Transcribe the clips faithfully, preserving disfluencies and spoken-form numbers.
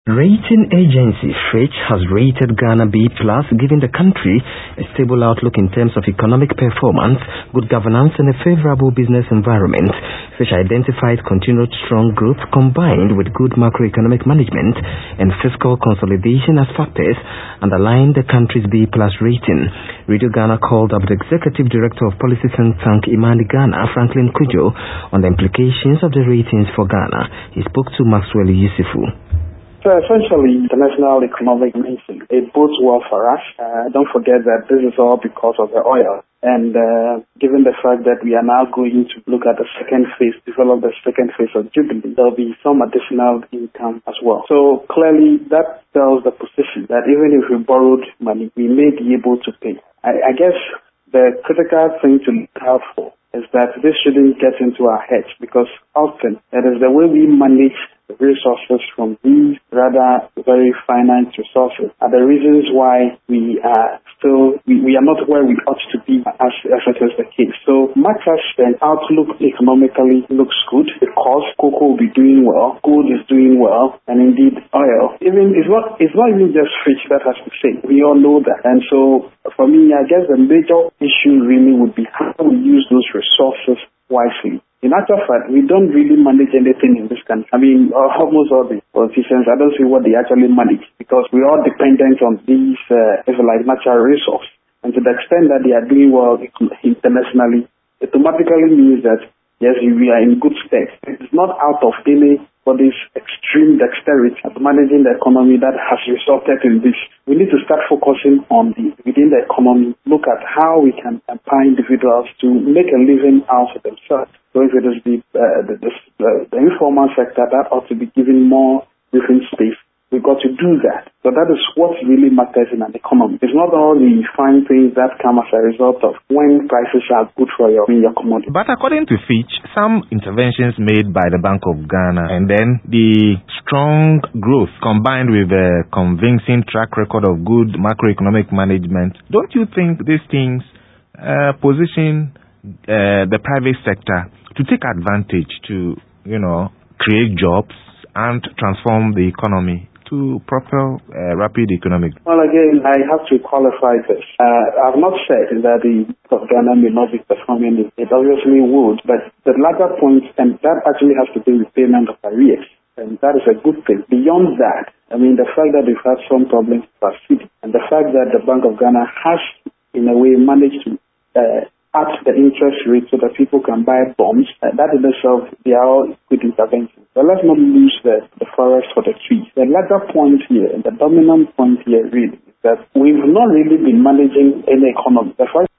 Rating agency Fitch has rated Ghana B plus, giving the country a stable outlook in terms of economic performance, good governance and a favorable business environment. Fitch identified continued strong growth combined with good macroeconomic management and fiscal consolidation as factors underlying the country's B plus rating. Radio Ghana called up the Executive Director of Policy Think Tank Imani Ghana, Franklin Cudjoe, on the implications of the ratings for Ghana. He spoke to Maxwell Yusufu. So essentially, international economic rating, it bodes well for us. Uh, don't forget that this is all because of the oil. And uh, given the fact that we are now going to look at the second phase, develop the second phase of Jubilee, there will be some additional income as well. So clearly that tells the position that even if we borrowed money, we may be able to pay. I, I guess the critical thing to look out for is that this shouldn't get into our heads, because often it is the way we manage resources from these rather very finite resources are the reasons why we are still we, we are not where we ought to be as, as it is the case. So much as the outlook economically looks good, because cocoa will be doing well, gold is doing well, and indeed oil. Even it's not it's not even just Fitch that has to say. We all know that. And so for me, I guess the major issue really would be how we use those resources wisely. In actual fact, we don't really manage anything in this country. I mean, almost all the politicians, I don't see what they actually manage, because we're all dependent on these, uh, if you like, natural resources. And to the extent that they are doing well internationally, it automatically means that, yes, we are in good stead. It's not out of any for this extreme dexterity at managing the economy that has resulted in this. We need to start focusing on the within the economy, look at how we can empower individuals to make a living out of themselves. So if it is the, uh, the, the, the informal sector, that ought to be given more living space. We've got to do that. So that is what really matters in an economy. It's not all the fine things that come as a result of when prices are good for your, your commodity. But according to Fitch, some interventions made by the Bank of Ghana and then the strong growth combined with a convincing track record of good macroeconomic management, don't you think these things uh, position uh, the private sector to take advantage to, you know, create jobs and transform the economy to propel uh, rapid economic? Well, again, I have to qualify this. Uh, I've not said that the of Ghana may not be performing. It obviously would, but the latter point, and that actually has to do with payment of arrears, and that is a good thing. Beyond that, I mean, the fact that we've had some problems with our city, and the fact that the Bank of Ghana has, in a way, managed to uh, at the interest rate so that people can buy bonds, uh, that in itself, they are all good interventions. But let's not lose the, the forest for the trees. The latter point here, and the dominant point here really, is that we've not really been managing any economy. The first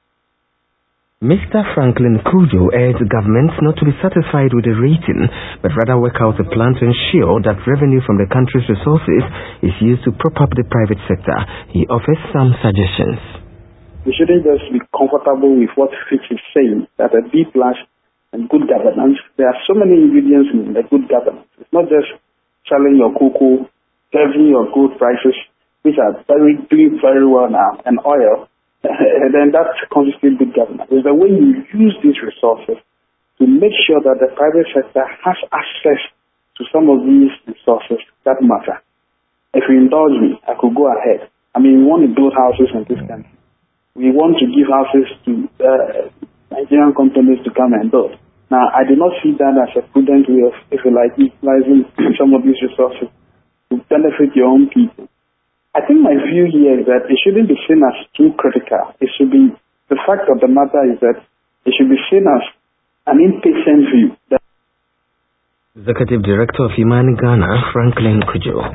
Mister Franklin Cudjoe urged governments not to be satisfied with the rating, but rather work out a plan to ensure that revenue from the country's resources is used to prop up the private sector. He offers some suggestions. We shouldn't just be comfortable with what Fitch is saying, that a B plus and good governance. There are so many ingredients in the good governance. It's not just selling your cocoa, having your gold prices, which are very doing very well now, and oil, and then that constitutes good governance. It's the way you use these resources to make sure that the private sector has access to some of these resources that matter. If you indulge me, I could go ahead. I mean, we want to build houses in this country. We want to give houses to uh, Nigerian companies to come and build. Now, I do not see that as a prudent way of, if you like, utilizing some of these resources to benefit your own people. I think my view here is that it shouldn't be seen as too critical. It should be, the fact of the matter is that it should be seen as an impatient view. Executive Director of Imani Ghana, Franklin Cudjoe.